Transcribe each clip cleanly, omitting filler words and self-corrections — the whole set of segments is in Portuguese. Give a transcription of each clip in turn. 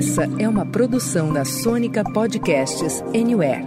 Essa é uma produção da Sônica Podcasts Anywhere.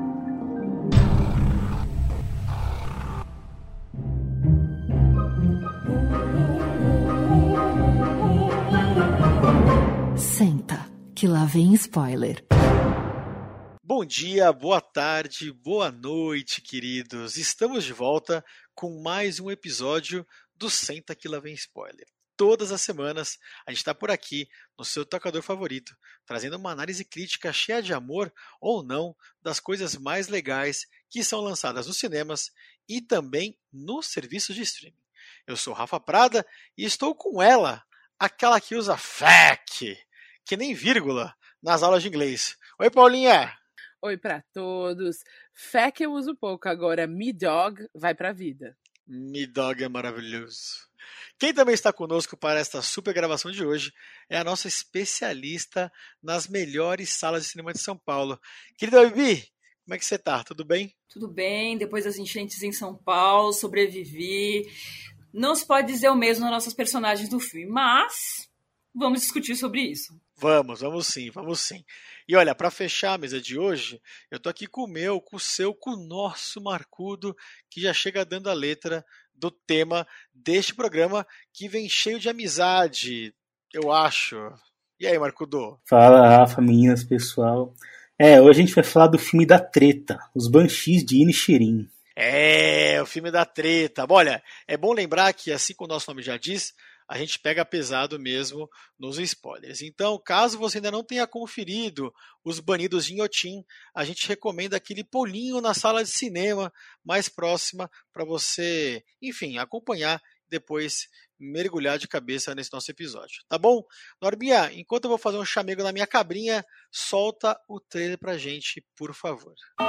Senta, que lá vem spoiler. Bom dia, boa tarde, boa noite, queridos. Estamos de volta com mais um episódio do Senta que lá vem spoiler. Todas as semanas a gente está por aqui no seu tocador favorito, trazendo uma análise crítica cheia de amor ou não das coisas mais legais que são lançadas nos cinemas e também nos serviços de streaming. Eu sou Rafa Prada e estou com ela, aquela que usa FAQ, que nem vírgula, nas aulas de inglês. Oi, Paulinha! Oi para todos. FAQ eu uso pouco, agora Me Dog vai pra vida. Me Dog é maravilhoso. Quem também está conosco para esta super gravação de hoje é a nossa especialista nas melhores salas de cinema de São Paulo. Querida Bibi, como é que você tá? Tudo bem? Tudo bem, depois das enchentes em São Paulo, sobrevivi. Não se pode dizer o mesmo nas nossas personagens do filme, mas vamos discutir sobre isso. Vamos sim. E olha, para fechar a mesa de hoje, eu tô aqui com o meu, com o seu, com o nosso Marcudo, que já chega dando a letra do tema deste programa, que vem cheio de amizade, eu acho. E aí, Marcudo? Fala, Rafa, meninas, pessoal. Hoje a gente vai falar do filme da treta, Os Banshees de Inisherin. O filme da treta. Olha, é bom lembrar que, assim como o nosso nome já diz, a gente pega pesado mesmo nos spoilers. Então, caso você ainda não tenha conferido Os Banidos de Inhotim, a gente recomenda aquele pulinho na sala de cinema mais próxima para você, enfim, acompanhar e depois mergulhar de cabeça nesse nosso episódio. Tá bom? Norbinha, enquanto eu vou fazer um chamego na minha cabrinha, solta o trailer pra gente, por favor.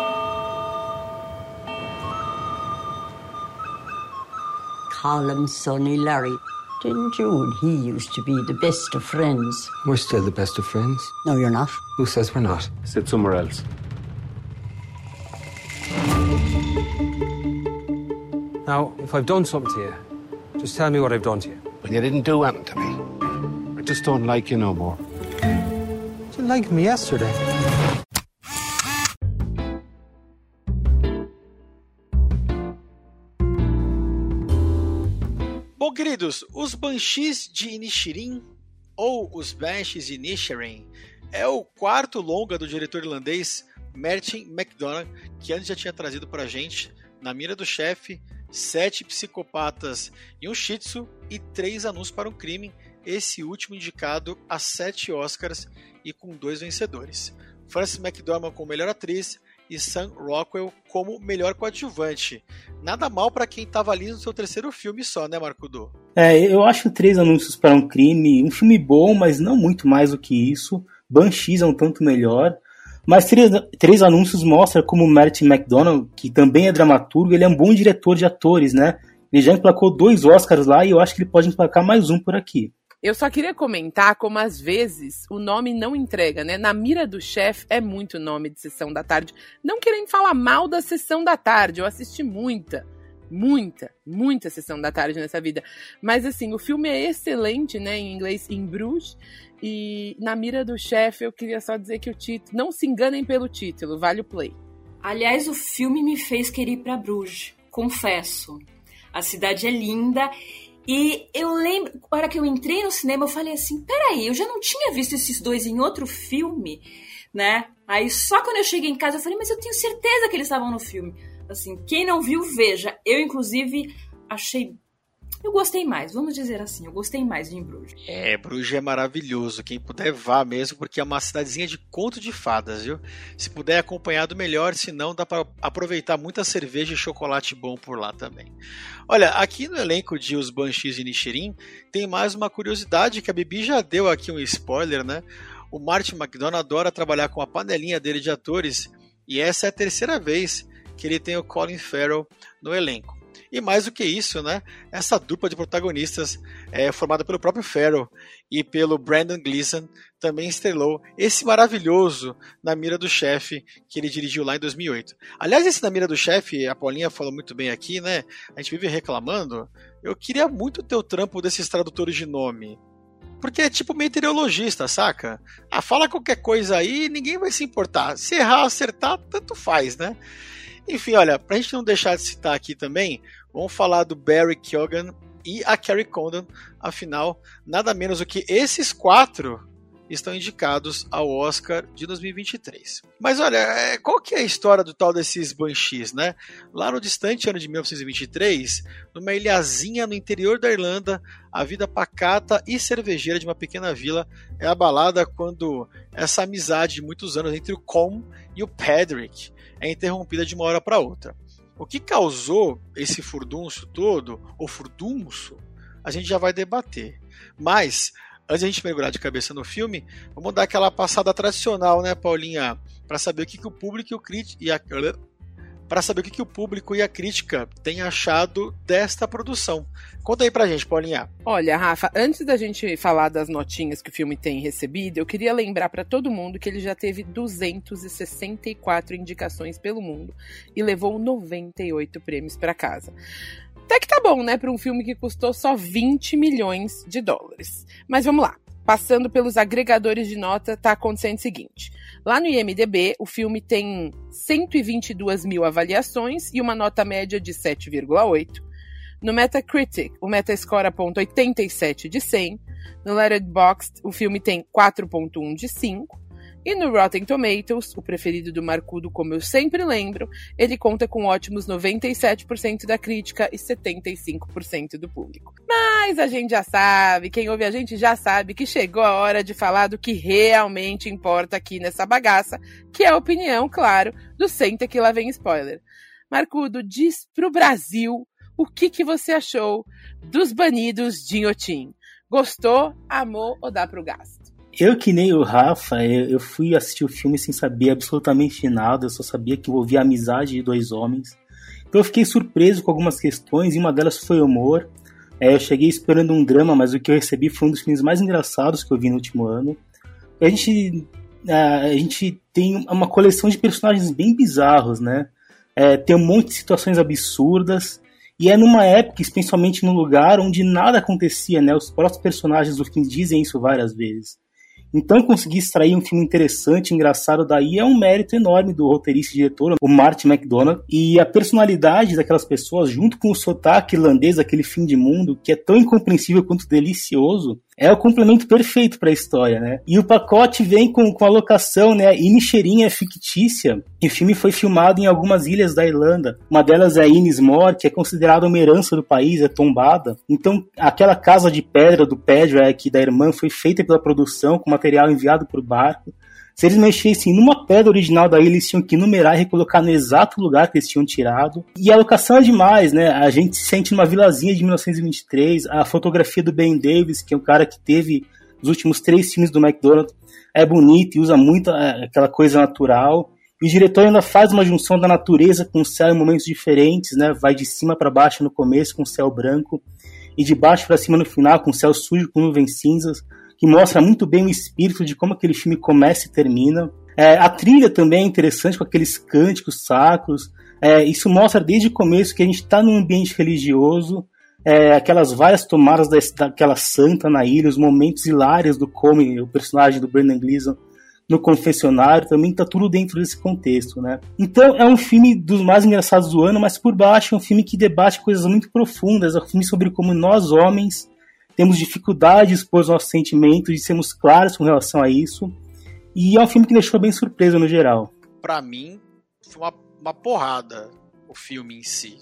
Callum, Sonny, Larry. Didn't you and he used to be the best of friends? We're still the best of friends. No, you're not. Who says we're not? Sit somewhere else. Now, if I've done something to you, just tell me what I've done to you. Well, you didn't do anything to me. I just don't like you no more. You liked me yesterday. Bom, queridos, Os Banshees de Inisherin, ou Os Banshees de Inisherin, é o quarto longa do diretor irlandês Martin McDonagh, que antes já tinha trazido pra gente Na Mira do Chefe, 7 Psicopatas e um Shih Tzu e 3 Anúncios para um Crime, esse último indicado a 7 Oscars e com 2 vencedores. Frances McDormand como melhor atriz e Sam Rockwell como melhor coadjuvante. Nada mal para quem estava ali no seu terceiro filme só, né, Marcudo? Eu acho 3 Anúncios para um Crime um filme bom, mas não muito mais do que isso. Banshees é um tanto melhor. Mas 3 Anúncios mostra como Martin McDonagh, que também é dramaturgo, ele é um bom diretor de atores, né? Ele já emplacou 2 Oscars lá e eu acho que ele pode emplacar mais um por aqui. Eu só queria comentar como, às vezes, o nome não entrega, né? Na Mira do Chefe é muito nome de Sessão da Tarde. Não querendo falar mal da Sessão da Tarde, eu assisti muita Sessão da Tarde nessa vida. Mas, assim, o filme é excelente, né? Em inglês, In Bruges. E Na Mira do Chefe, eu queria só dizer que o título... Não se enganem pelo título, vale o play. Aliás, o filme me fez querer ir pra Bruges, confesso. A cidade é linda. E eu lembro, na hora que eu entrei no cinema, eu falei assim, peraí, eu já não tinha visto esses dois em outro filme, né? Aí só quando eu cheguei em casa, eu falei, mas eu tenho certeza que eles estavam no filme. Assim, quem não viu, veja. Eu, inclusive, eu gostei mais, vamos dizer assim, eu gostei mais de Bruges. Bruges é maravilhoso, quem puder vá mesmo, porque é uma cidadezinha de conto de fadas, viu? Se puder acompanhado, melhor, se não, dá para aproveitar muita cerveja e chocolate bom por lá também. Olha, aqui no elenco de Os Banshees de Inisherin, tem mais uma curiosidade que a Bibi já deu aqui um spoiler, né? O Martin McDonagh adora trabalhar com a panelinha dele de atores, e essa é a terceira vez que ele tem o Colin Farrell no elenco. E mais do que isso, né? Essa dupla de protagonistas formada pelo próprio Farrell e pelo Brendan Gleeson também estrelou esse maravilhoso Na Mira do Chefe que ele dirigiu lá em 2008. Aliás, esse Na Mira do Chefe, a Paulinha falou muito bem aqui, né? A gente vive reclamando. Eu queria muito ter o trampo desses tradutores de nome. Porque é tipo meteorologista, saca? Fala qualquer coisa aí, ninguém vai se importar. Se errar, acertar, tanto faz, né? Enfim, olha, pra gente não deixar de citar aqui também, vamos falar do Barry Keoghan e a Kerry Condon. Afinal, nada menos do que esses 4 estão indicados ao Oscar de 2023. Mas olha, qual que é a história do tal desses Banshees, né? Lá no distante ano de 1923, numa ilhazinha no interior da Irlanda, a vida pacata e cervejeira de uma pequena vila é abalada quando essa amizade de muitos anos entre o Colm e o Padraig é interrompida de uma hora para outra. O que causou esse furdunço todo, ou furdunço, a gente já vai debater. Mas antes de a gente mergulhar de cabeça no filme, vamos dar aquela passada tradicional, né, Paulinha? Para saber o que o público e o público e a crítica têm achado desta produção. Conta aí pra gente, Paulinha. Olha, Rafa, antes da gente falar das notinhas que o filme tem recebido, eu queria lembrar para todo mundo que ele já teve 264 indicações pelo mundo e levou 98 prêmios para casa. Até que tá bom, né, para um filme que custou só 20 milhões de dólares. Mas vamos lá. Passando pelos agregadores de nota, tá acontecendo o seguinte. Lá no IMDb, o filme tem 122 mil avaliações e uma nota média de 7,8. No Metacritic, o Metascore aponta 87 de 100. No Letterboxd, o filme tem 4,1 de 5. E no Rotten Tomatoes, o preferido do Marcudo, como eu sempre lembro, ele conta com ótimos 97% da crítica e 75% do público. Mas a gente já sabe, quem ouve a gente já sabe que chegou a hora de falar do que realmente importa aqui nessa bagaça, que é a opinião, claro, do Senta que lá vem spoiler. Marcudo, diz pro Brasil o que você achou dos Banidos de Inhotim. Gostou, amou ou dá pro gasto? Eu, que nem o Rafa, eu fui assistir o filme sem saber absolutamente nada, eu só sabia que envolvia a amizade de 2 homens. Então eu fiquei surpreso com algumas questões, e uma delas foi o humor. Eu cheguei esperando um drama, mas o que eu recebi foi um dos filmes mais engraçados que eu vi no último ano. A gente tem uma coleção de personagens bem bizarros, né? Tem um monte de situações absurdas, e é numa época, especialmente num lugar onde nada acontecia, né? Os próprios personagens do filme dizem isso várias vezes. Então conseguir extrair um filme interessante, engraçado daí é um mérito enorme do roteirista e diretor, o Martin McDonagh, e a personalidade daquelas pessoas, junto com o sotaque irlandês daquele fim de mundo, que é tão incompreensível quanto delicioso, é o complemento perfeito para a história, né? E o pacote vem com a locação, né, Inisherin fictícia, e o filme foi filmado em algumas ilhas da Irlanda. Uma delas é Innismore, que é considerada uma herança do país, é tombada. Então, aquela casa de pedra do Padraig, da irmã, foi feita pela produção, com material enviado por barco. Se eles mexessem numa pedra original da ilha, eles tinham que numerar e recolocar no exato lugar que eles tinham tirado. E a locação é demais, né? A gente se sente numa vilazinha de 1923. A fotografia do Ben Davis, que é um cara que teve os últimos 3 filmes do McDonagh, é bonito e usa muito aquela coisa natural. E o diretor ainda faz uma junção da natureza com o céu em momentos diferentes, né? Vai de cima para baixo no começo com o céu branco e de baixo para cima no final com o céu sujo com nuvens cinzas, que mostra muito bem o espírito de como aquele filme começa e termina. A trilha também é interessante, com aqueles cânticos sacros. Isso mostra desde o começo que a gente está num ambiente religioso, aquelas várias tomadas daquela santa na ilha, os momentos hilários do Comey, o personagem do Brendan Gleeson, no confessionário, também está tudo dentro desse contexto, né? Então é um filme dos mais engraçados do ano, mas por baixo é um filme que debate coisas muito profundas, é um filme sobre como nós, homens, temos dificuldade de expor os nossos sentimentos, de sermos claros com relação a isso. E é um filme que deixou bem surpresa no geral. Pra mim, foi uma porrada o filme em si.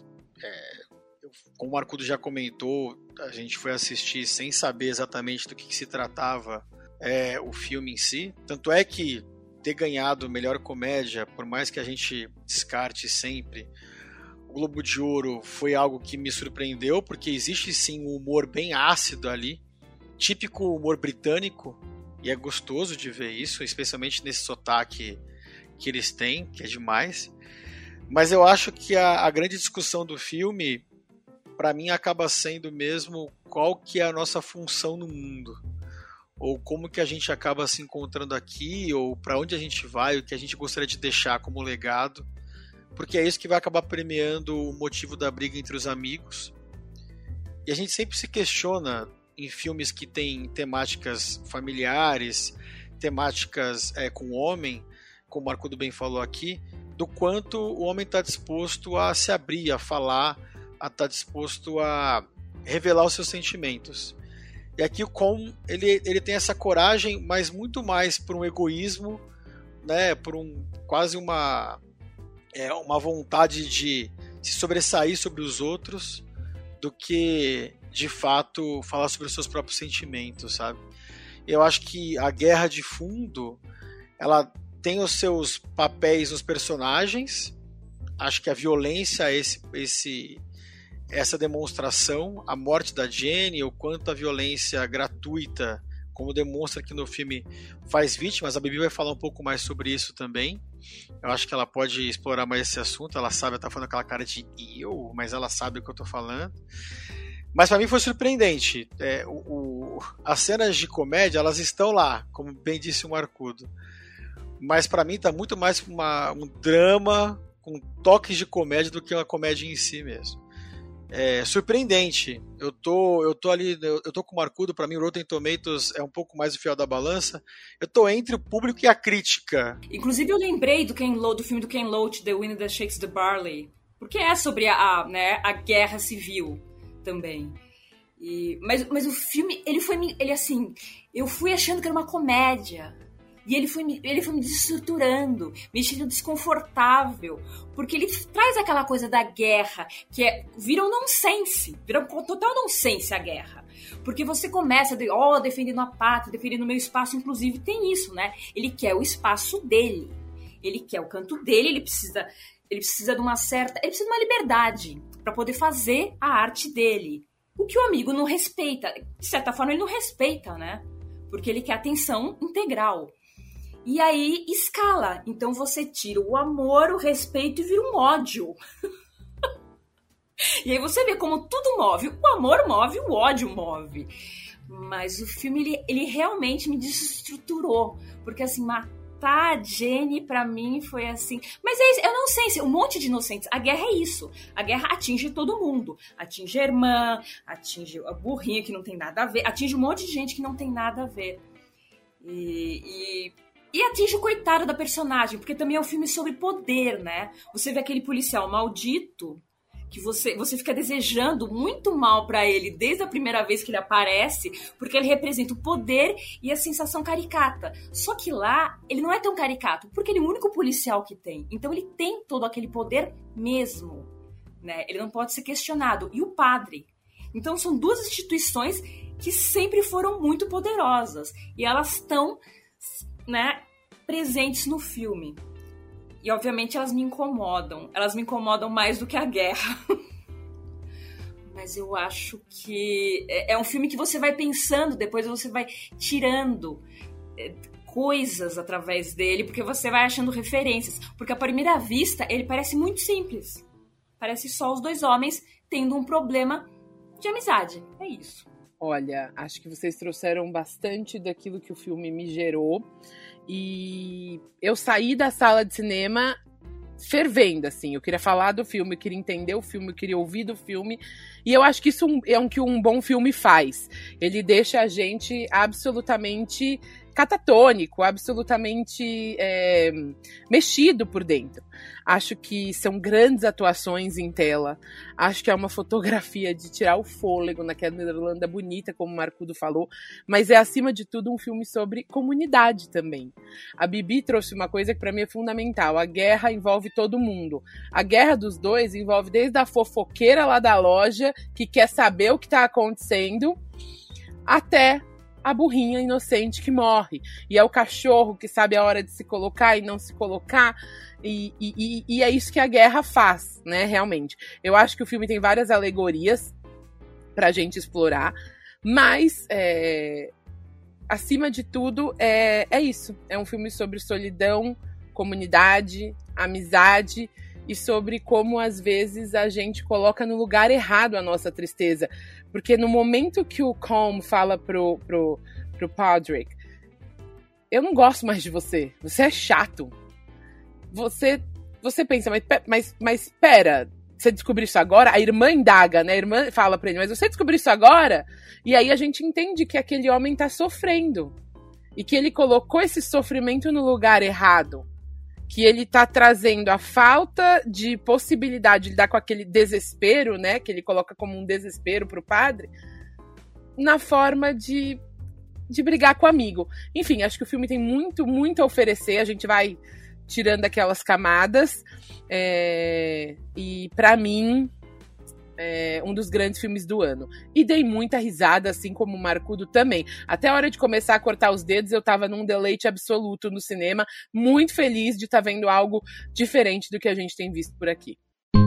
Como o Marcudo já comentou, a gente foi assistir sem saber exatamente do que se tratava o filme em si. Tanto é que ter ganhado melhor comédia, por mais que a gente descarte sempre, o Globo de Ouro foi algo que me surpreendeu, porque existe sim um humor bem ácido ali, típico humor britânico, e é gostoso de ver isso, especialmente nesse sotaque que eles têm, que é demais. Mas eu acho que a grande discussão do filme, para mim, acaba sendo mesmo qual que é a nossa função no mundo, ou como que a gente acaba se encontrando aqui, ou para onde a gente vai, o que a gente gostaria de deixar como legado. Porque é isso que vai acabar premiando o motivo da briga entre os amigos. E a gente sempre se questiona em filmes que têm temáticas familiares, temáticas com o homem, como o Marcudo bem falou aqui, do quanto o homem está disposto a se abrir, a falar, a estar disposto a revelar os seus sentimentos. E aqui o Colm, ele tem essa coragem, mas muito mais por um egoísmo, né, por quase uma vontade de se sobressair sobre os outros, do que, de fato, falar sobre os seus próprios sentimentos, sabe? Eu acho que a guerra de fundo, ela tem os seus papéis nos personagens. Acho que a violência, essa demonstração, a morte da Jenny, o quanto a violência gratuita, como demonstra aqui no filme, faz vítimas. A Bibi vai falar um pouco mais sobre isso também. Eu acho que ela pode explorar mais esse assunto. Ela sabe, ela tá falando aquela cara de mas ela sabe o que eu tô falando. Mas para mim foi surpreendente. As cenas de comédia, elas estão lá, como bem disse o Marcudo. Mas para mim tá muito mais um drama com toques de comédia do que uma comédia em si mesmo. Surpreendente. Eu tô com o Marcudo. Para mim o Rotten Tomatoes é um pouco mais o fiel da balança. Eu tô entre o público e a crítica. Inclusive eu lembrei do filme do Ken Loach, The Wind That Shakes the Barley, porque é sobre a guerra civil também. Mas o filme, ele assim, eu fui achando que era uma comédia. E ele foi me desestruturando, me deixando desconfortável, porque ele traz aquela coisa da guerra, que vira um nonsense, vira um total nonsense a guerra. Porque você começa defendendo a pátria, defendendo o meu espaço, inclusive tem isso, né? Ele quer o espaço dele, ele quer o canto dele, ele precisa de uma liberdade para poder fazer a arte dele. O que o amigo não respeita, de certa forma ele não respeita, né? Porque ele quer atenção integral. E aí escala. Então você tira o amor, o respeito e vira um ódio. E aí você vê como tudo move. O amor move, o ódio move. Mas o filme, ele realmente me desestruturou. Porque assim, matar a Jenny pra mim foi assim... Mas é isso, eu não sei, um monte de inocentes. A guerra é isso. A guerra atinge todo mundo. Atinge a irmã, atinge a burrinha que não tem nada a ver. Atinge um monte de gente que não tem nada a ver. E atinge o coitado da personagem, porque também é um filme sobre poder, né? Você vê aquele policial maldito, que você fica desejando muito mal pra ele desde a primeira vez que ele aparece, porque ele representa o poder e a sensação caricata. Só que lá, ele não é tão caricato, porque ele é o único policial que tem. Então ele tem todo aquele poder mesmo, né? Ele não pode ser questionado. E o padre. Então são duas instituições que sempre foram muito poderosas. E elas estão... né, presentes no filme. E obviamente elas me incomodam. Elas me incomodam mais do que a guerra. Mas eu acho que é um filme que você vai pensando, depois você vai tirando coisas através dele, porque você vai achando referências. Porque à primeira vista ele parece muito simples. Parece só os dois homens tendo um problema de amizade. É isso. Olha, acho que vocês trouxeram bastante daquilo que o filme me gerou. E eu saí da sala de cinema fervendo, assim. Eu queria falar do filme, eu queria entender o filme, eu queria ouvir do filme. E eu acho que isso é o que um bom filme faz. Ele deixa a gente absolutamente catatônico, absolutamente mexido por dentro. Acho que são grandes atuações em tela. Acho que é uma fotografia de tirar o fôlego naquela Irlanda bonita, como o Marcudo falou. Mas é, acima de tudo, um filme sobre comunidade também. A Bibi trouxe uma coisa que para mim é fundamental. A guerra envolve todo mundo. A guerra dos dois envolve desde a fofoqueira lá da loja, que quer saber o que está acontecendo, até a burrinha inocente que morre. E é o cachorro que sabe a hora de se colocar e não se colocar. E é isso que a guerra faz, né, realmente. Eu acho que o filme tem várias alegorias pra gente explorar, mas acima de tudo é isso. É um filme sobre solidão, comunidade, amizade e sobre como às vezes a gente coloca no lugar errado a nossa tristeza. Porque no momento que o Colm fala pro Padraig, eu não gosto mais de você, você é chato. Você pensa, mas espera, você descobriu isso agora? A irmã indaga, né? A irmã fala pra ele, mas você descobriu isso agora? E aí a gente entende que aquele homem tá sofrendo. E que ele colocou esse sofrimento no lugar errado. Que ele tá trazendo a falta de possibilidade de lidar com aquele desespero, né? Que ele coloca como um desespero pro padre. Na forma de brigar com o amigo. Enfim, acho que o filme tem muito, muito a oferecer. A gente vai tirando aquelas camadas. E pra mim, é um dos grandes filmes do ano. E dei muita risada, assim como o Marcudo também. Até a hora de começar a cortar os dedos, eu tava num deleite absoluto no cinema. Muito feliz de estar vendo algo diferente do que a gente tem visto por aqui.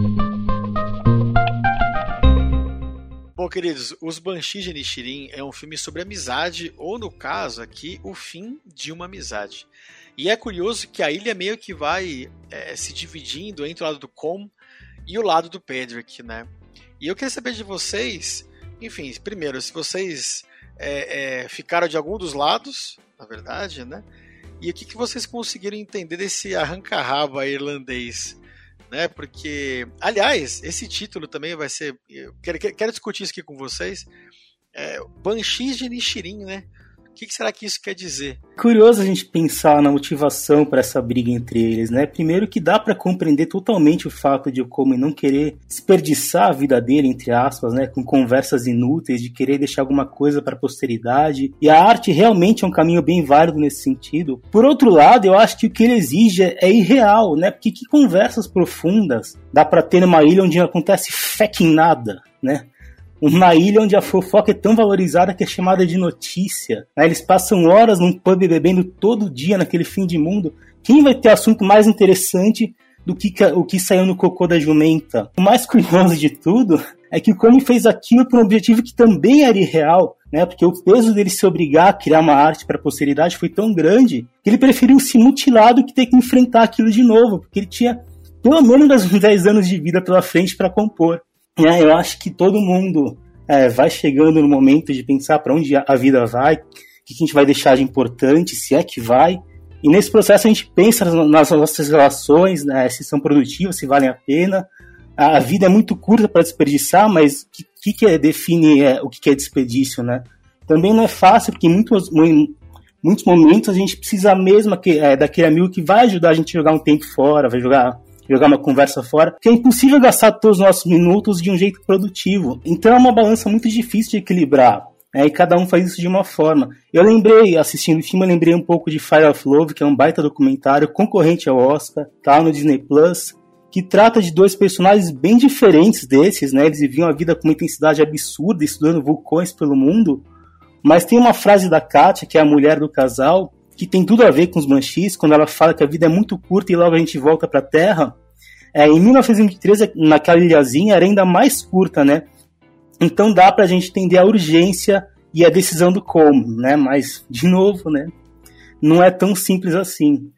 Bom, queridos, Os Banshees de Inisherin é um filme sobre amizade, ou no caso aqui, o fim de uma amizade. E é curioso que a ilha meio que vai se dividindo entre o lado do Colm e o lado do Pedrick, né? E eu queria saber de vocês, enfim, primeiro, se vocês ficaram de algum dos lados, na verdade, né? E o que vocês conseguiram entender desse arranca-raba irlandês, né? Porque, aliás, esse título também vai ser... Eu quero discutir isso aqui com vocês. Banshees de Inisherin, né? O que será que isso quer dizer? Curioso a gente pensar na motivação para essa briga entre eles, né? Primeiro que dá para compreender totalmente o fato de o Colm não querer desperdiçar a vida dele, entre aspas, né? Com conversas inúteis, de querer deixar alguma coisa para a posteridade. E a arte realmente é um caminho bem válido nesse sentido. Por outro lado, eu acho que o que ele exige é irreal, né? Porque que conversas profundas dá para ter numa ilha onde não acontece fucking nada, né? Uma ilha onde a fofoca é tão valorizada que é chamada de notícia. Eles passam horas num pub bebendo todo dia naquele fim de mundo. Quem vai ter assunto mais interessante do que o que saiu no cocô da jumenta? O mais curioso de tudo é que o Colm fez aquilo por um objetivo que também era irreal, né? Porque o peso dele se obrigar a criar uma arte para a posteridade foi tão grande que ele preferiu se mutilar do que ter que enfrentar aquilo de novo, porque ele tinha pelo menos 10 anos de vida pela frente para compor. Eu acho que todo mundo vai chegando no momento de pensar para onde a vida vai, o que a gente vai deixar de importante, se é que vai. E nesse processo a gente pensa nas nossas relações, né, se são produtivas, se valem a pena. A vida é muito curta para desperdiçar, mas o que define o que é desperdício, né? Também não é fácil, porque em muitos momentos a gente precisa mesmo daquele amigo que vai ajudar a gente a jogar um tempo fora, vai jogar uma conversa fora, porque é impossível gastar todos os nossos minutos de um jeito produtivo. Então é uma balança muito difícil de equilibrar, e cada um faz isso de uma forma. Assistindo o filme, eu lembrei um pouco de Fire of Love, que é um baita documentário concorrente ao Oscar, tá no Disney Plus, que trata de dois personagens bem diferentes desses, né? Eles viviam a vida com uma intensidade absurda, estudando vulcões pelo mundo, mas tem uma frase da Katia, que é a mulher do casal, que tem tudo a ver com os Banshees, quando ela fala que a vida é muito curta e logo a gente volta para a Terra. Em 1923, naquela ilhazinha, era ainda mais curta, né? Então dá pra gente entender a urgência e a decisão do Colm, né? Mas, de novo, né? Não é tão simples assim.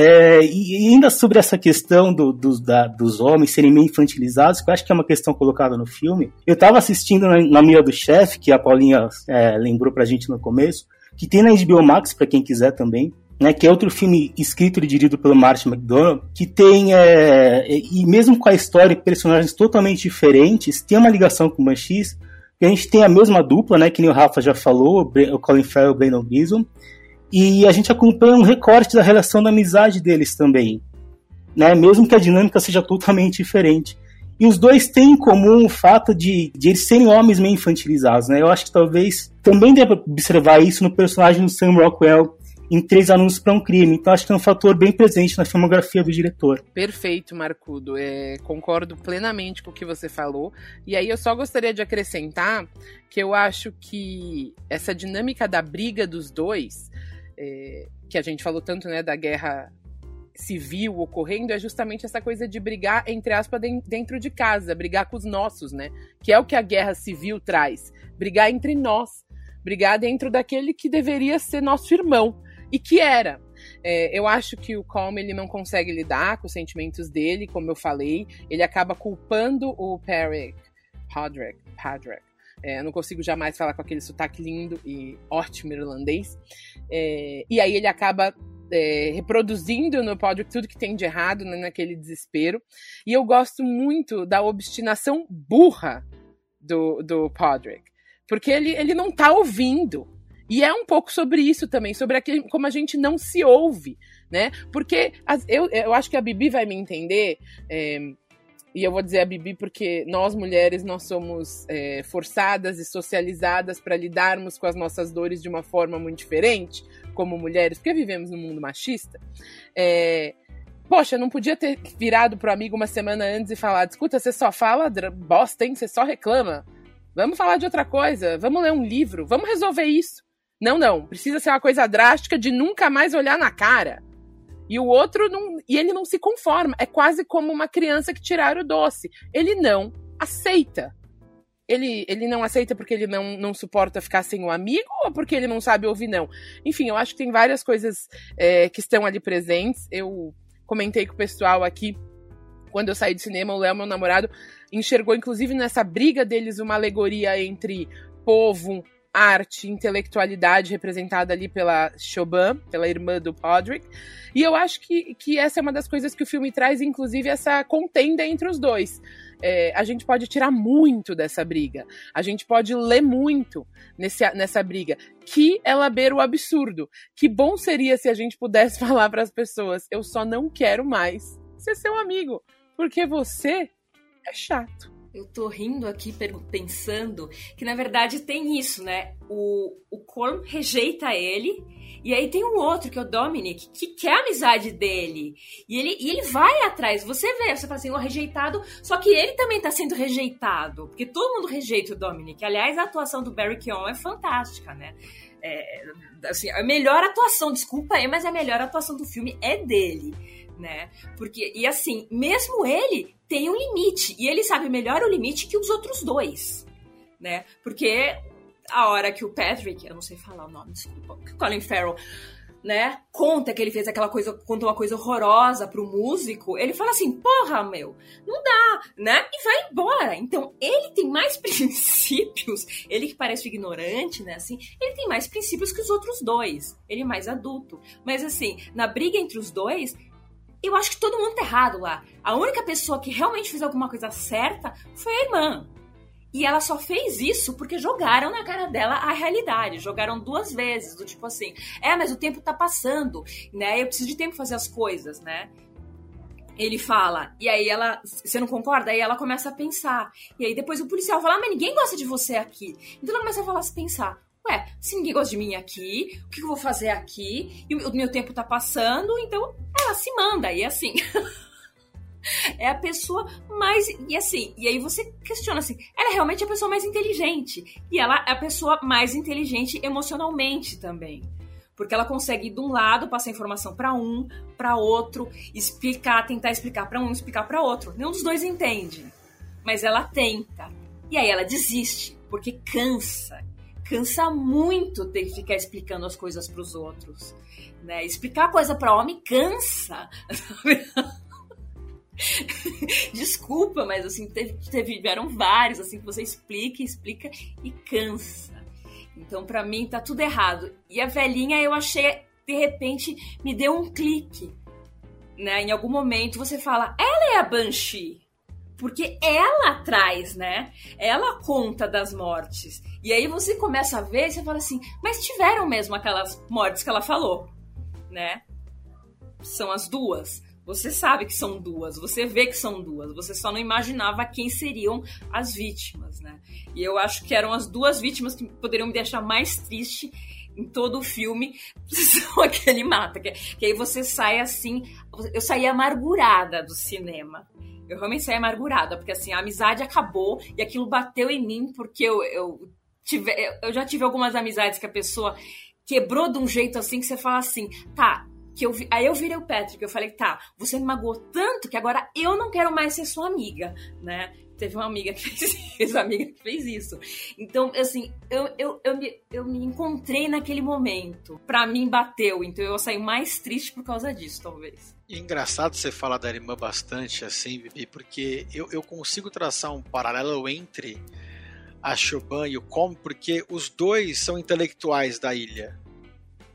E ainda sobre essa questão dos homens serem meio infantilizados, que eu acho que é uma questão colocada no filme, eu tava assistindo na Mira do Chefe, que a Paulinha lembrou pra gente no começo, que tem na HBO Max, para quem quiser também, né, que é outro filme escrito e dirigido pelo Martin McDonagh, que tem, e mesmo com a história e personagens totalmente diferentes, tem uma ligação com o Banshees, que a gente tem a mesma dupla, né, que nem o Rafa já falou, o Colin Farrell e o Brendan Gleeson, e a gente acompanha um recorte da relação da amizade deles também, né, mesmo que a dinâmica seja totalmente diferente. E os dois têm em comum o fato de eles serem homens meio infantilizados, né? Eu acho que talvez também deva observar isso no personagem do Sam Rockwell em 3 Anúncios para um Crime. Então acho que é um fator bem presente na filmografia do diretor. Perfeito, Marcudo. Concordo plenamente com o que você falou. E aí eu só gostaria de acrescentar que eu acho que essa dinâmica da briga dos dois, que a gente falou tanto, né, da guerra civil ocorrendo, é justamente essa coisa de brigar, entre aspas, dentro de casa, brigar com os nossos, né? Que é o que a guerra civil traz. Brigar entre nós. Brigar dentro daquele que deveria ser nosso irmão. E que era. Eu acho que o Colm, ele não consegue lidar com os sentimentos dele, como eu falei. Ele acaba culpando o Padraig. Eu não consigo jamais falar com aquele sotaque lindo e ótimo irlandês. E aí ele acaba reproduzindo no Podrick tudo que tem de errado, né, naquele desespero. E eu gosto muito da obstinação burra do Podrick, porque ele não tá ouvindo. E é um pouco sobre isso também, sobre como a gente não se ouve, né? Porque eu acho que a Bibi vai me entender, e eu vou dizer a Bibi porque nós mulheres, nós somos forçadas e socializadas para lidarmos com as nossas dores de uma forma muito diferente, como mulheres, porque vivemos num mundo machista. Poxa, não podia ter virado pro amigo uma semana antes e falado: escuta, você só fala bosta, hein? Você só reclama. Vamos falar de outra coisa, vamos ler um livro, vamos resolver isso. Não, precisa ser uma coisa drástica de nunca mais olhar na cara. E o outro, ele não se conforma. É quase como uma criança que tiraram o doce. Ele não aceita. Ele não aceita porque ele não suporta ficar sem o amigo ou porque ele não sabe ouvir não? Enfim, eu acho que tem várias coisas que estão ali presentes. Eu comentei com o pessoal aqui, quando eu saí do cinema, o Léo, meu namorado, enxergou inclusive nessa briga deles uma alegoria entre povo, arte, intelectualidade, representada ali pela Siobhan, pela irmã do Podrick. E eu acho que essa é uma das coisas que o filme traz, inclusive essa contenda entre os dois. A gente pode tirar muito dessa briga. A gente pode ler muito nessa briga. Que ela beira o absurdo. Que bom seria se a gente pudesse falar para as pessoas: eu só não quero mais ser seu amigo, porque você é chato. Eu tô rindo aqui pensando que, na verdade, tem isso, né? O Colm rejeita ele, e aí tem um outro, que é o Dominic, que quer a amizade dele. E ele vai atrás. Você fala assim, o rejeitado, só que ele também tá sendo rejeitado, porque todo mundo rejeita o Dominic. Aliás, a atuação do Barry Keoghan é fantástica, né? Assim, a melhor atuação, desculpa aí, mas a melhor atuação do filme é dele, né? Porque, e assim, mesmo ele tem um limite, e ele sabe melhor o limite que os outros dois, né? Porque a hora que o Patrick, eu não sei falar o nome, desculpa, Colin Farrell, né, conta que ele fez aquela coisa, conta uma coisa horrorosa pro músico, ele fala assim: porra, meu, não dá, né? E vai embora. Então, ele tem mais princípios, ele que parece ignorante, né, assim, ele tem mais princípios que os outros dois, ele é mais adulto. Mas, assim, na briga entre os dois, eu acho que todo mundo tá errado lá. A única pessoa que realmente fez alguma coisa certa foi a irmã. E ela só fez isso porque jogaram na cara dela a realidade. Jogaram 2 vezes, do tipo assim: mas o tempo tá passando, né? Eu preciso de tempo pra fazer as coisas, né? Ele fala, e aí ela, você não concorda? Aí ela começa a pensar. E aí depois o policial fala: mas ninguém gosta de você aqui. Então ela começa a pensar: ué, se ninguém gosta de mim aqui, o que eu vou fazer aqui? E o meu tempo tá passando, então ela se manda. E assim... é a pessoa mais... E assim, e aí você questiona assim, ela é realmente a pessoa mais inteligente. E ela é a pessoa mais inteligente emocionalmente também. Porque ela consegue ir de um lado, passar informação para um, para outro, explicar, tentar explicar para um, explicar para outro. Nenhum dos dois entende. Mas ela tenta. E aí ela desiste, porque cansa. Cansa muito ter que ficar explicando as coisas para os outros, né? Explicar coisa para homem cansa. Desculpa, mas assim, tiveram vários assim que você explica e cansa. Então, pra mim, tá tudo errado. E a velhinha, eu achei, de repente, me deu um clique, né? Em algum momento você fala, ela é a Banshee. Porque ela traz, né? Ela conta das mortes. E aí você começa a ver e você fala assim, mas tiveram mesmo aquelas mortes que ela falou, né? São as 2. Você sabe que são 2, você vê que são 2, você só não imaginava quem seriam as vítimas, né? E eu acho que eram as 2 vítimas que poderiam me deixar mais triste em todo o filme, são a que ele mata. Que aí você sai assim... Eu saí amargurada do cinema. Eu realmente saí amargurada, porque assim, a amizade acabou e aquilo bateu em mim, porque eu já tive algumas amizades que a pessoa quebrou de um jeito assim que você fala assim, tá... Aí eu virei o Patrick, eu falei, tá, você me magoou tanto que agora eu não quero mais ser sua amiga, né? Teve uma amiga que fez isso. Então, assim, eu me encontrei naquele momento. Pra mim, bateu. Então, eu saí mais triste por causa disso, talvez. E engraçado você falar da irmã bastante, assim, Bibi, porque eu consigo traçar um paralelo entre a Siobhan e o Colm, porque os dois são intelectuais da ilha.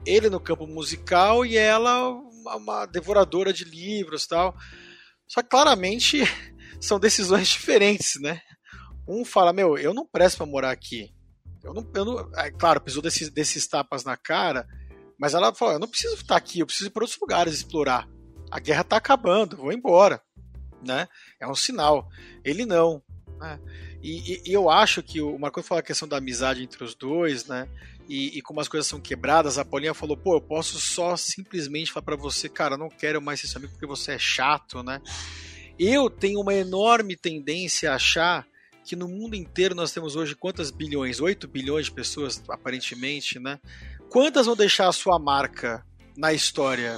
ele no campo musical e ela uma devoradora de livros e tal. Só que claramente são decisões diferentes, né? Um fala, eu não presto pra morar aqui. Eu não, claro, precisou desses tapas na cara, mas ela falou, eu não preciso estar aqui, eu preciso ir para outros lugares explorar. A guerra tá acabando, vou embora. Né? É um sinal. Ele não. Né? E eu acho que o Marco falou a questão da amizade entre os dois, né? E como as coisas são quebradas, a Paulinha falou, eu posso só simplesmente falar pra você, cara, não quero mais ser seu amigo porque você é chato, né? Eu tenho uma enorme tendência a achar que no mundo inteiro nós temos hoje quantas bilhões? 8 bilhões de pessoas, aparentemente, né? Quantas vão deixar a sua marca na história?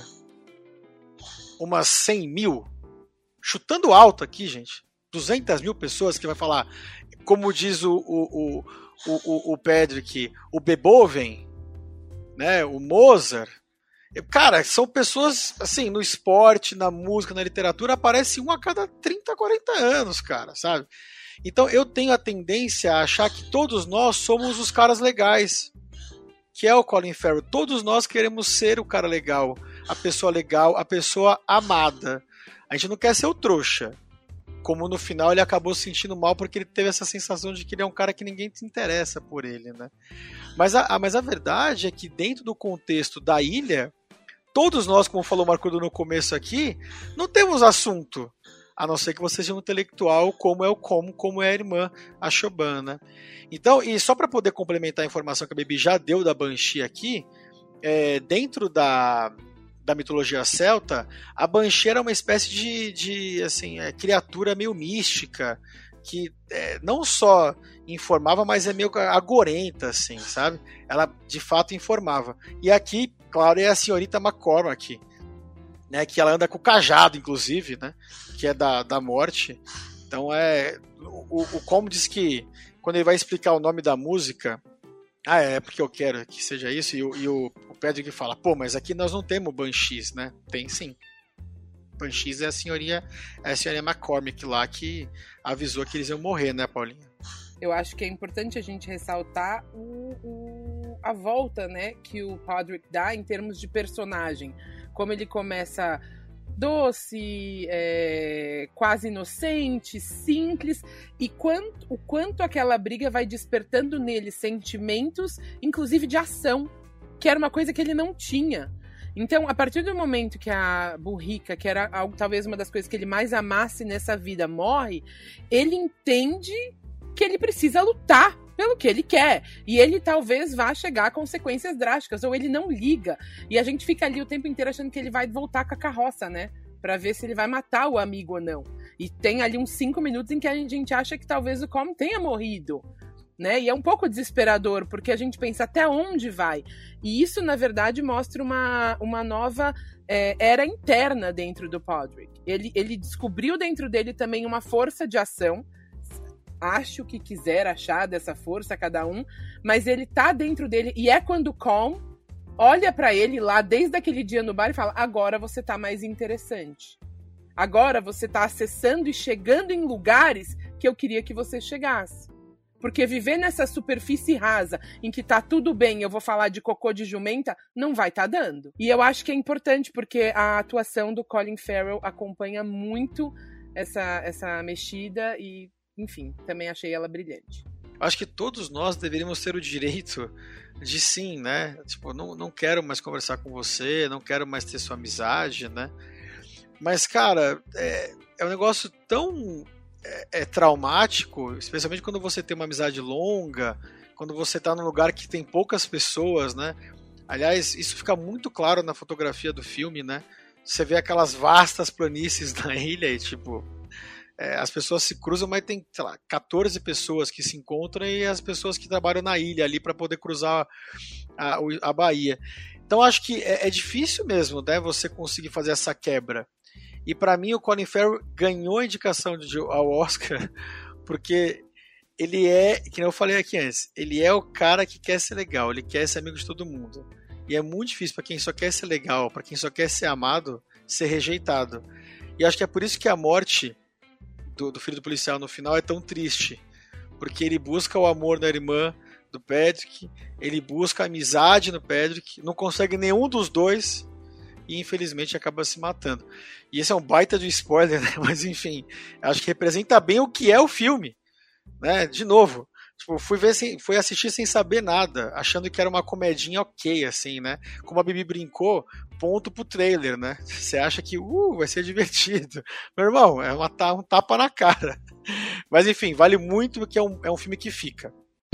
Umas 100 mil? Chutando alto aqui, gente. 200 mil pessoas que vai falar, como diz o Patrick, o Beethoven, né? O Mozart. Cara, são pessoas, assim, no esporte, na música, na literatura, aparece um a cada 30, 40 anos, cara, sabe? Então eu tenho a tendência a achar que todos nós somos os caras legais, que é o Colin Farrell. Todos nós queremos ser o cara legal, a pessoa amada. A gente não quer ser o trouxa. Como no final ele acabou se sentindo mal porque ele teve essa sensação de que ele é um cara que ninguém se interessa por ele, né? Mas a verdade é que dentro do contexto da ilha, todos nós, como falou o Marcudo no começo aqui, não temos assunto. A não ser que você seja um intelectual como é a irmã, a Choban, né? Então, e só para poder complementar a informação que a Baby já deu da Banshee aqui, dentro da mitologia celta, a Banshee era uma espécie de criatura meio mística, que não só informava, mas é meio agorenta, assim, sabe? Ela de fato informava. E aqui, claro, é a senhorita McCormack, né, que ela anda com o cajado, inclusive, né, que é da morte. Então o Colm diz que quando ele vai explicar o nome da música, é porque eu quero que seja isso, e o Patrick fala, mas aqui nós não temos Banshees, né? Tem sim. Banshees é a senhoria McCormack lá que avisou que eles iam morrer, né, Paulinha? Eu acho que é importante a gente ressaltar a volta, né, que o Patrick dá em termos de personagem. Como ele começa doce, quase inocente, simples, e o quanto aquela briga vai despertando nele sentimentos, inclusive de ação, que era uma coisa que ele não tinha. Então, a partir do momento que a burrica, que era talvez uma das coisas que ele mais amasse nessa vida, morre, ele entende que ele precisa lutar pelo que ele quer. E ele talvez vá chegar a consequências drásticas, ou ele não liga. E a gente fica ali o tempo inteiro achando que ele vai voltar com a carroça, né? Pra ver se ele vai matar o amigo ou não. E tem ali uns 5 minutos em que a gente acha que talvez o Colm tenha morrido, né? E é um pouco desesperador, porque a gente pensa até onde vai. E isso, na verdade, mostra uma nova era interna dentro do Patrick. Ele descobriu dentro dele também uma força de ação. Acho que quiser achar dessa força cada um, mas ele tá dentro dele, e é quando o Colm olha pra ele lá desde aquele dia no bar e fala, agora você tá mais interessante, agora você tá acessando e chegando em lugares que eu queria que você chegasse, porque viver nessa superfície rasa em que tá tudo bem, eu vou falar de cocô de jumenta, não vai tá dando. E eu acho que é importante porque a atuação do Colin Farrell acompanha muito essa mexida e, enfim, também achei ela brilhante. Acho que todos nós deveríamos ter o direito de sim, né? Tipo, não quero mais conversar com você, não quero mais ter sua amizade, né? Mas, cara, é um negócio tão traumático, especialmente quando você tem uma amizade longa, quando você tá num lugar que tem poucas pessoas, né? Aliás, isso fica muito claro na fotografia do filme, né? Você vê aquelas vastas planícies na ilha e, tipo, as pessoas se cruzam, mas tem, sei lá, 14 pessoas que se encontram e as pessoas que trabalham na ilha ali para poder cruzar a Baía. Então acho que é difícil mesmo, né, você conseguir fazer essa quebra. E para mim o Colin Farrell ganhou a indicação ao Oscar porque ele que eu falei aqui antes, ele é o cara que quer ser legal, ele quer ser amigo de todo mundo. E é muito difícil para quem só quer ser legal, para quem só quer ser amado, ser rejeitado. E acho que é por isso que a morte do filho do policial no final é tão triste, porque ele busca o amor da irmã do Patrick, ele busca amizade no Patrick, não consegue nenhum dos dois e infelizmente acaba se matando. E esse é um baita de spoiler, né? Mas enfim, acho que representa bem o que é o filme, né? De novo, tipo, fui assistir sem saber nada, achando que era uma comedinha ok, assim, né? Como a Bibi brincou, ponto pro trailer, né? Você acha que vai ser divertido. Meu irmão, é um tapa na cara. Mas enfim, vale muito porque é um filme que fica.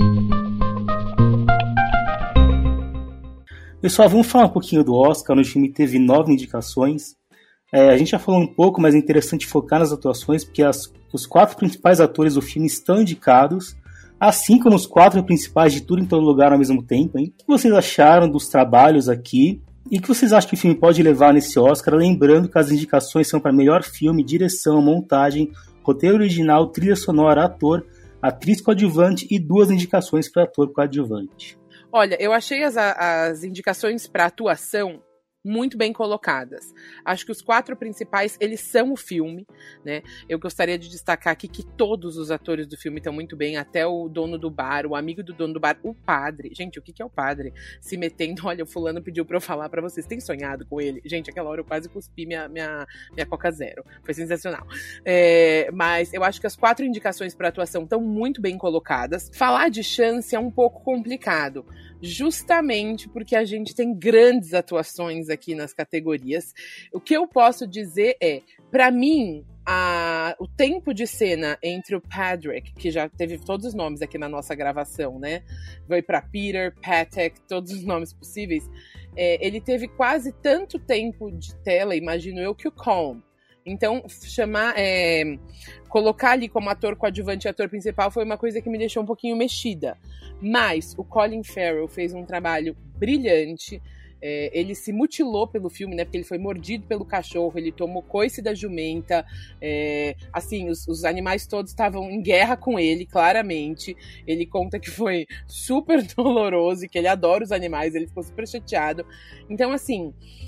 Pessoal, vamos falar um pouquinho do Oscar. O filme teve 9 indicações. A gente já falou um pouco, mas é interessante focar nas atuações, porque os 4 principais atores do filme estão indicados, assim como os 4 principais de Tudo em Todo Lugar ao mesmo tempo. Hein? O que vocês acharam dos trabalhos aqui? E o que vocês acham que o filme pode levar nesse Oscar? Lembrando que as indicações são para melhor filme, direção, montagem, roteiro original, trilha sonora, ator, atriz coadjuvante e 2 indicações para ator coadjuvante. Olha, eu achei as indicações para atuação muito bem colocadas. Acho que os 4 principais, eles são o filme, né? Eu gostaria de destacar aqui que todos os atores do filme estão muito bem, até o dono do bar, o amigo do dono do bar, o padre. Gente, o que é o padre? Se metendo, olha, o fulano pediu pra eu falar pra vocês, tem sonhado com ele? Gente, aquela hora eu quase cuspi minha Coca Zero. Foi sensacional. Mas eu acho que as 4 indicações pra atuação estão muito bem colocadas. Falar de chance é um pouco complicado, justamente porque a gente tem grandes atuações aqui nas categorias. O que eu posso dizer é, pra mim, o tempo de cena entre o Patrick, que já teve todos os nomes aqui na nossa gravação, né? Foi pra Peter, Patek, todos os nomes possíveis. Ele teve quase tanto tempo de tela, imagino eu, que o Colm. Então, colocar ali como ator coadjuvante e ator principal foi uma coisa que me deixou um pouquinho mexida. Mas o Colin Farrell fez um trabalho brilhante. Ele se mutilou pelo filme, né? Porque ele foi mordido pelo cachorro, ele tomou coice da jumenta. Assim, os animais todos estavam em guerra com ele, claramente. Ele conta que foi super doloroso e que ele adora os animais, ele ficou super chateado. Então, assim,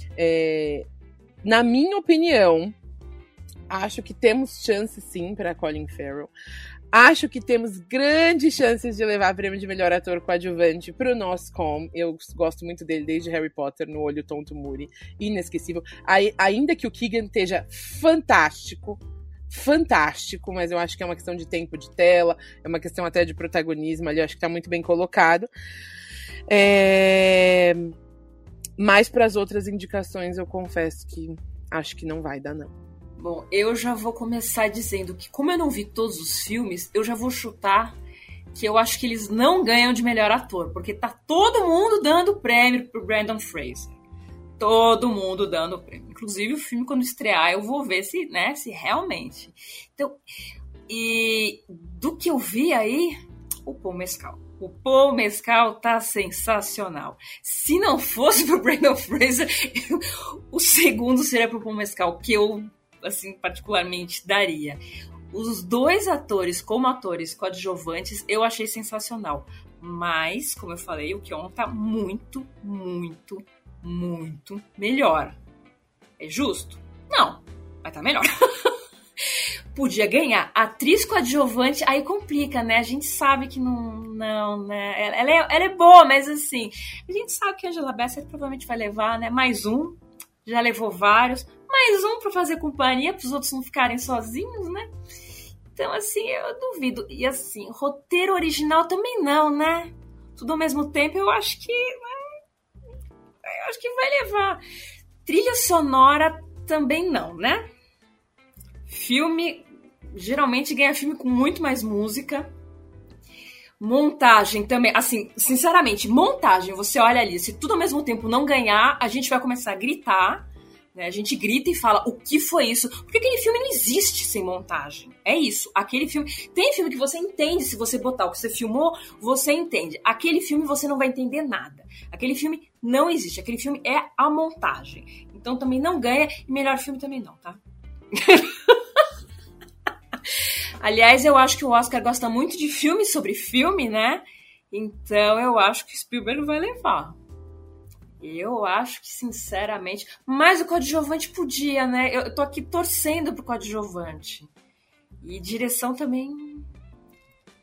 na minha opinião, acho que temos chance sim para Colin Farrell. Acho que temos grandes chances de levar o prêmio de melhor ator coadjuvante para o nosso Colm. Eu gosto muito dele desde Harry Potter, No Olho Tonto Muri. Inesquecível. Ainda que o Keegan esteja fantástico, mas eu acho que é uma questão de tempo de tela, é uma questão até de protagonismo ali, eu acho que está muito bem colocado. Mas para as outras indicações eu confesso que acho que não vai dar, não. Bom, eu já vou começar dizendo que, como eu não vi todos os filmes, eu já vou chutar que eu acho que eles não ganham de melhor ator, porque tá todo mundo dando prêmio pro Brendan Fraser. Todo mundo dando prêmio. Inclusive, o filme, quando estrear, eu vou ver se realmente. Então, e do que eu vi aí, o Paul Mescal. O Paul Mescal tá sensacional. Se não fosse pro Brendan Fraser, o segundo seria pro Paul Mescal, que eu, assim, particularmente daria. Os 2 atores como atores coadjuvantes eu achei sensacional. Mas, como eu falei, o Keon tá muito, muito, muito melhor. É justo? Não, mas tá melhor. Podia ganhar. Atriz coadjuvante, aí complica, né? A gente sabe que não, né? Ela é boa, mas assim, a gente sabe que a Angela Bassett provavelmente vai levar, né? Mais um. Já levou vários. Mais um pra fazer companhia, pros outros não ficarem sozinhos, né? Então, assim, eu duvido. E assim, roteiro original também não, né? Tudo ao mesmo tempo, eu acho que vai levar. Trilha sonora também não, né? Filme, geralmente ganha filme com muito mais música. Montagem também, assim, sinceramente, montagem, você olha ali, se tudo ao mesmo tempo não ganhar, a gente vai começar a gritar, né? A gente grita e fala, o que foi isso? Porque aquele filme não existe sem montagem. É isso, aquele filme... Tem filme que você entende, se você botar o que você filmou, você entende. Aquele filme você não vai entender nada. Aquele filme não existe, aquele filme é a montagem. Então também não ganha, e melhor filme também não, tá? Aliás, eu acho que o Oscar gosta muito de filme sobre filme, né? Então eu acho que Spielberg vai levar. Eu acho que, sinceramente... Mas o coadjuvante podia, né? Eu tô aqui torcendo pro coadjuvante. E direção também...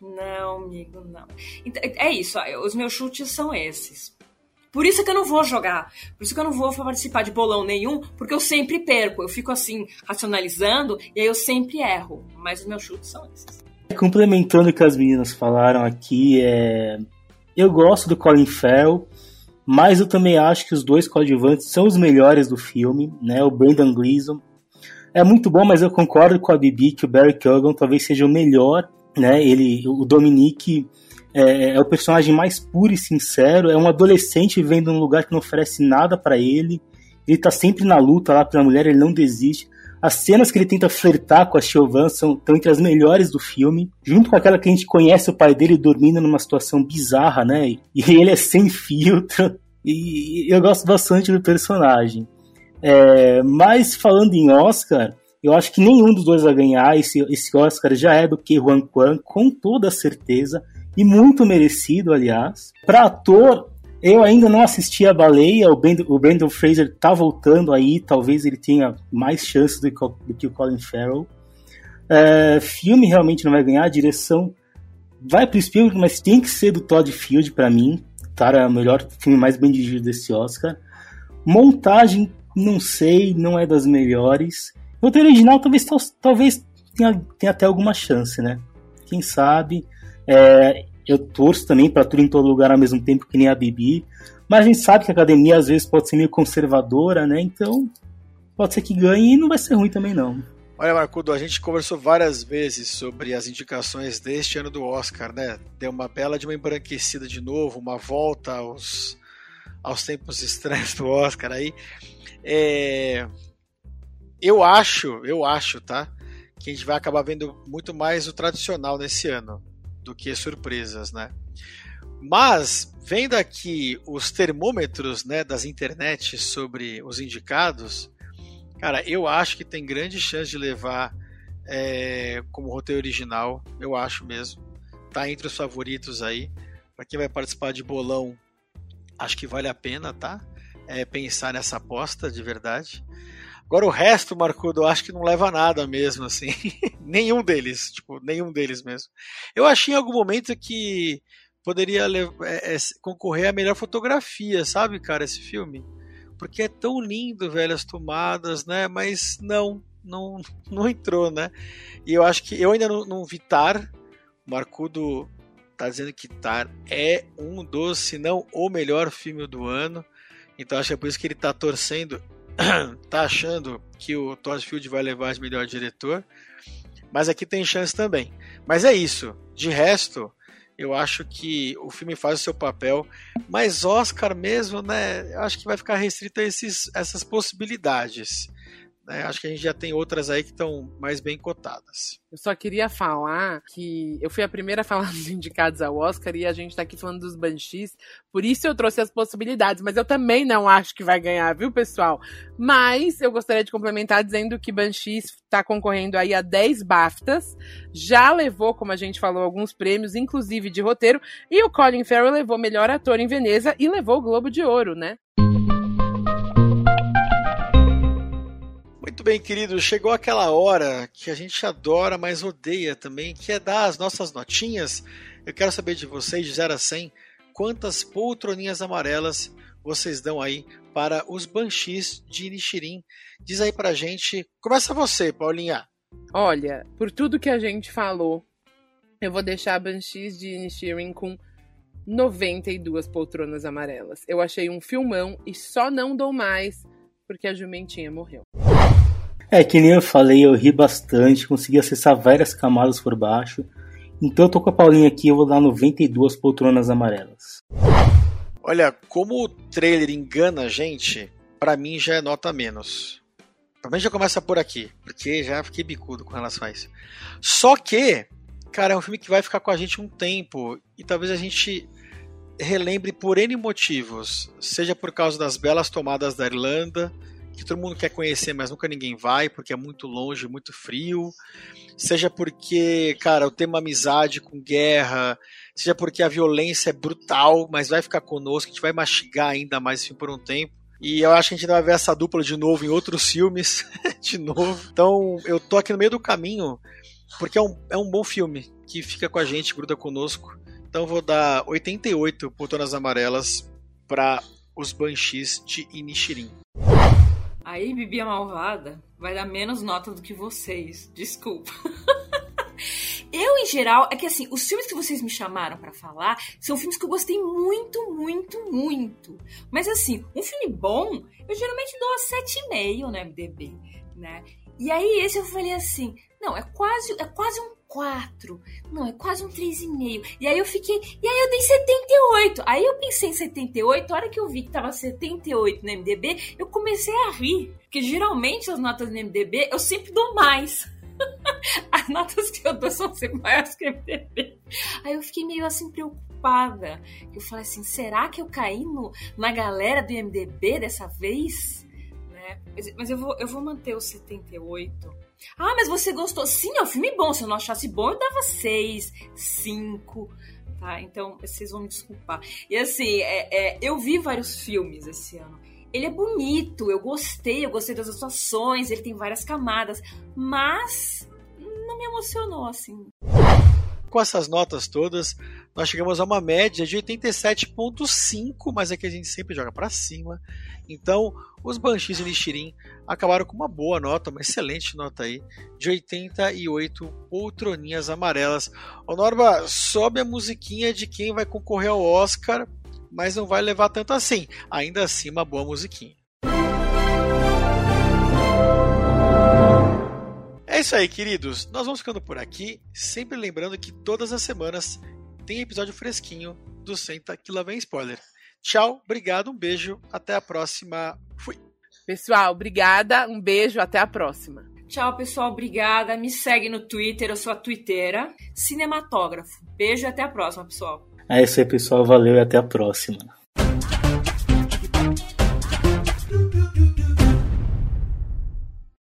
Não, amigo, não. É isso, os meus chutes são esses. Por isso que eu não vou jogar, por isso que eu não vou participar de bolão nenhum, porque eu sempre perco. Eu fico assim, racionalizando, e aí eu sempre erro. Mas os meus chutes são esses. Complementando o que as meninas falaram aqui, eu gosto do Colin Farrell, mas eu também acho que os dois coadjuvantes são os melhores do filme, né? O Brendan Gleeson é muito bom, mas eu concordo com a Bibi que o Barry Keoghan talvez seja o melhor, né? O Dominique é o personagem mais puro e sincero, é um adolescente vivendo num lugar que não oferece nada pra ele tá sempre na luta lá pela mulher, ele não desiste. As cenas que ele tenta flertar com a Siobhan estão entre as melhores do filme, junto com aquela que a gente conhece o pai dele dormindo numa situação bizarra, né? E ele é sem filtro, e eu gosto bastante do personagem. Mas falando em Oscar, eu acho que nenhum dos dois vai ganhar. Esse Oscar já é do Ke Huy Quan, com toda certeza, e muito merecido, aliás. Para ator, eu ainda não assisti a Baleia, o Brendan Fraser tá voltando aí, talvez ele tenha mais chances do que o Colin Farrell. Filme realmente não vai ganhar, a direção vai pro Spielberg, mas tem que ser do Todd Field para mim, cara, é o melhor filme mais bem dirigido desse Oscar. Montagem, não sei, não é das melhores. O roteiro original talvez tenha até alguma chance, né? Quem sabe? Eu torço também para tudo em todo lugar ao mesmo tempo, que nem a Bibi. Mas a gente sabe que a academia às vezes pode ser meio conservadora, né? Então pode ser que ganhe e não vai ser ruim também, não. Olha, Marcudo, a gente conversou várias vezes sobre as indicações deste ano do Oscar, né? Deu uma bela de uma embranquecida de novo, uma volta aos tempos estranhos do Oscar aí. Eu acho, tá? Que a gente vai acabar vendo muito mais o tradicional nesse ano do que surpresas, né? Mas, vendo aqui os termômetros, né, das internets sobre os indicados, cara, eu acho que tem grande chance de levar como roteiro original, eu acho mesmo. Tá entre os favoritos aí. Para quem vai participar de bolão, acho que vale a pena, tá? Pensar nessa aposta de verdade. Agora o resto, Marcudo, eu acho que não leva nada mesmo, assim. nenhum deles mesmo. Eu achei em algum momento que poderia concorrer à melhor fotografia, sabe, cara, esse filme? Porque é tão lindo, velho, as tomadas, né? Mas não entrou, né? E eu acho que eu ainda não vi Tar. O Marcudo tá dizendo que Tar é um dos, se não o melhor filme do ano. Então acho que é por isso que ele tá torcendo, tá achando que o Todd Field vai levar de melhor diretor. Mas aqui tem chance também. Mas é isso. De resto, eu acho que o filme faz o seu papel. Mas Oscar mesmo, né? Eu acho que vai ficar restrito a essas possibilidades. Acho que a gente já tem outras aí que estão mais bem cotadas. Eu só queria falar que eu fui a primeira a falar dos indicados ao Oscar e a gente tá aqui falando dos Banshees, por isso eu trouxe as possibilidades, mas eu também não acho que vai ganhar, viu, pessoal? Mas eu gostaria de complementar dizendo que Banshees tá concorrendo aí a 10 BAFTAs, já levou, como a gente falou, alguns prêmios, inclusive de roteiro, e o Colin Farrell levou melhor ator em Veneza e levou o Globo de Ouro, né? Muito bem, querido, chegou aquela hora que a gente adora, mas odeia também, que é dar as nossas notinhas. Eu quero saber de vocês, de 0 a 100, quantas poltroninhas amarelas vocês dão aí para os Banshees de Inisherin. Diz aí pra gente, começa você, Paulinha. Olha, por tudo que a gente falou, eu vou deixar Banshees de Inisherin com 92 poltronas amarelas. Eu achei um filmão e só não dou mais porque a jumentinha morreu. Que nem eu falei, eu ri bastante, consegui acessar várias camadas por baixo. Então eu tô com a Paulinha aqui, eu vou dar 92 poltronas amarelas. Olha, como o trailer engana a gente, pra mim já é nota menos. Pra mim já começa por aqui, porque já fiquei bicudo com relação a isso. Só que, cara, é um filme que vai ficar com a gente um tempo, e talvez a gente relembre por N motivos. Seja por causa das belas tomadas da Irlanda, que todo mundo quer conhecer, mas nunca ninguém vai, porque é muito longe, muito frio. Seja porque, cara, o tema amizade com guerra, seja porque a violência é brutal, mas vai ficar conosco, a gente vai mastigar ainda mais esse filme por um tempo. E eu acho que a gente ainda vai ver essa dupla de novo em outros filmes, de novo. Então, eu tô aqui no meio do caminho porque é um bom filme que fica com a gente, gruda conosco. Então vou dar 88 poltronas amarelas para Os Banshees de Inisherin. Aí, Bibi a Malvada vai dar menos nota do que vocês. Desculpa. Eu, em geral, é que assim, os filmes que vocês me chamaram pra falar são filmes que eu gostei muito, muito, muito. Mas assim, um filme bom, eu geralmente dou 7,5 no MDB, né? E aí esse eu falei assim, não, é quase um 4. Não, é quase um 3,5. E aí eu dei 78. Aí eu pensei em 78, a hora que eu vi que tava 78 no MDB, eu comecei a rir. Porque geralmente as notas no MDB eu sempre dou mais. As notas que eu dou são sempre maiores que o MDB. Aí eu fiquei meio assim preocupada. Eu falei assim, será que eu caí na galera do IMDb dessa vez? Né? Mas eu vou manter o 78. Ah, mas você gostou? Sim, é um filme bom. Se eu não achasse bom, eu dava 6, 5. Tá? Então, vocês vão me desculpar. E assim, eu vi vários filmes esse ano. Ele é bonito, eu gostei das atuações, ele tem várias camadas, mas não me emocionou, assim. Com essas notas todas, nós chegamos a uma média de 87,5, mas é que a gente sempre joga para cima. Então, os Banshees de Inisherin acabaram com uma boa nota, uma excelente nota aí, de 88 poltroninhas amarelas. Ô Norma, sobe a musiquinha de quem vai concorrer ao Oscar, mas não vai levar tanto assim. Ainda assim, uma boa musiquinha. É isso aí, queridos. Nós vamos ficando por aqui, sempre lembrando que todas as semanas tem episódio fresquinho do Senta que Lá Vem Spoiler. Tchau, obrigado, um beijo, até a próxima. Fui! Pessoal, obrigada, um beijo, até a próxima. Tchau, pessoal, obrigada. Me segue no Twitter, eu sou a twitteira Cinematógrafo. Beijo e até a próxima, pessoal. É isso aí, pessoal. Valeu e até a próxima.